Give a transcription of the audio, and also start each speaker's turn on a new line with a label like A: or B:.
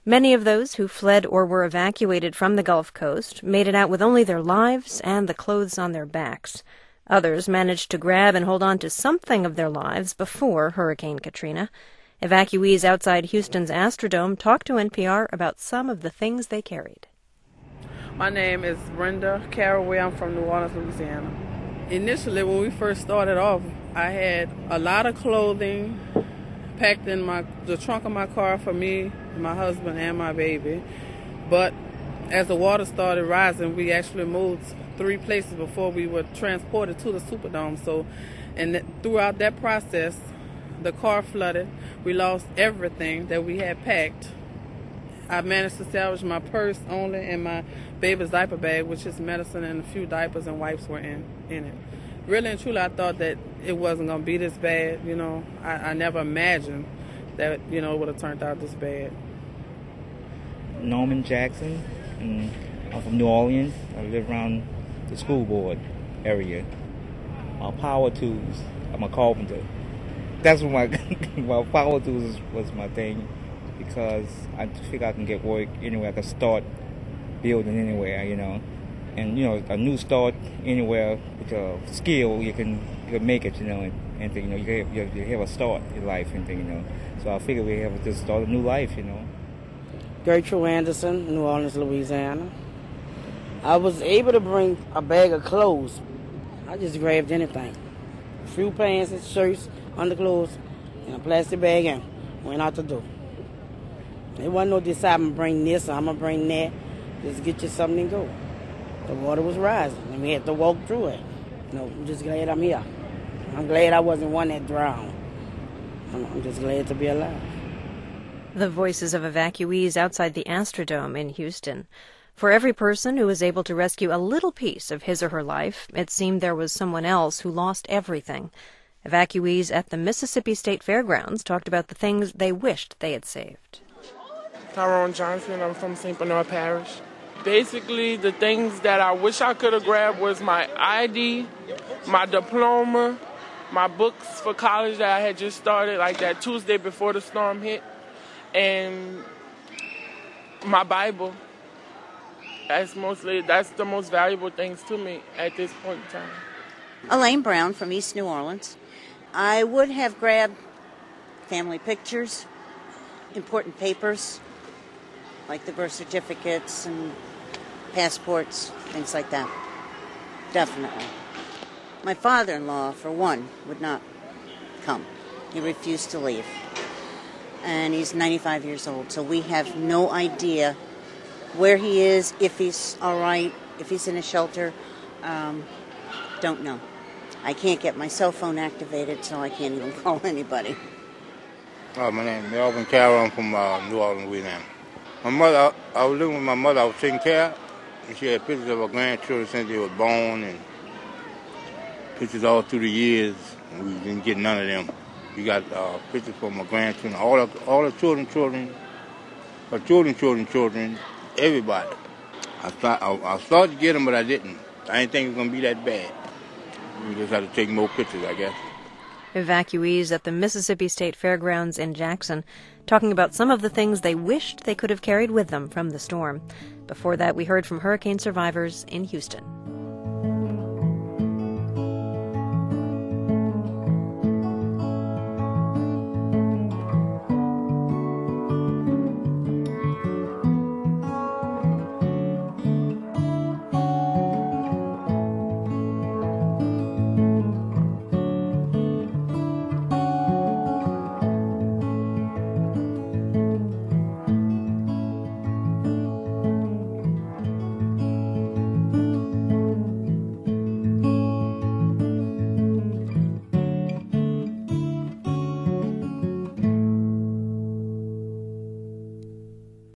A: Many of those who fled or were evacuated from the Gulf Coast made it out with only their lives and the clothes on their backs. Others managed to grab and hold on to something of their lives before Hurricane Katrina. Evacuees outside Houston's Astrodome talked to NPR about some of the things they carried.
B: My name is Brenda Caraway. I'm from New Orleans, Louisiana. Initially, when we first started off, I had a lot of clothing packed in the trunk of my car for me, my husband, and my baby. But as the water started rising, we actually moved 3 places before we were transported to the Superdome. So, throughout that process, the car flooded. We lost everything that we had packed. I managed to salvage my purse only and my baby's diaper bag, which is medicine and a few diapers and wipes were in it. Really and truly, I thought that it wasn't going to be this bad. I never imagined that, it would have turned out this bad.
C: Norman Jackson, and I'm from New Orleans. I live around the school board area. Power tools. I'm a carpenter. That's what my power tools was my thing, because I figure I can get work anywhere. I can start building anywhere, And, a new start anywhere with a skill, you can make it, and you have a start in life and thing, So I figure we have to start a new life,
D: Gertrude Anderson, New Orleans, Louisiana. I was able to bring a bag of clothes. I just grabbed anything. A few pants and shirts, underclothes, and a plastic bag, and went out the door. There wasn't no decide, I'm going to bring this or I'm going to bring that. Just get you something and go. The water was rising, and we had to walk through it. I'm just glad I'm here. I'm glad I wasn't one that drowned. I'm just glad to be alive.
A: The voices of evacuees outside the Astrodome in Houston. For every person who was able to rescue a little piece of his or her life, it seemed there was someone else who lost everything. Evacuees at the Mississippi State Fairgrounds talked about the things they wished they had saved.
E: Tyrone Johnson, I'm from St. Bernard Parish. Basically, the things that I wish I could have grabbed was my ID, my diploma, my books for college that I had just started, like that Tuesday before the storm hit, and my Bible. That's the most valuable things to me at this point in time.
F: Elaine Brown from East New Orleans. I would have grabbed family pictures, important papers, like the birth certificates and passports, things like that. Definitely. My father-in-law, for one, would not come. He refused to leave. And he's 95 years old, so we have no idea where he is, if he's all right, if he's in a shelter. Don't know. I can't get my cell phone activated, so I can't even call anybody.
G: My name is Melvin Carroll. I'm from New Orleans, Louisiana. My mother, I was living with my mother. I was taking care of her. She had pictures of her grandchildren since they were born, and pictures all through the years. And we didn't get none of them. We got pictures from my grandchildren, all the children, her children, everybody. I started to get them, but I didn't. I didn't think it was going to be that bad. We just had to take more pictures, I guess.
A: Evacuees at the Mississippi State Fairgrounds in Jackson talking about some of the things they wished they could have carried with them from the storm. Before that, we heard from hurricane survivors in Houston.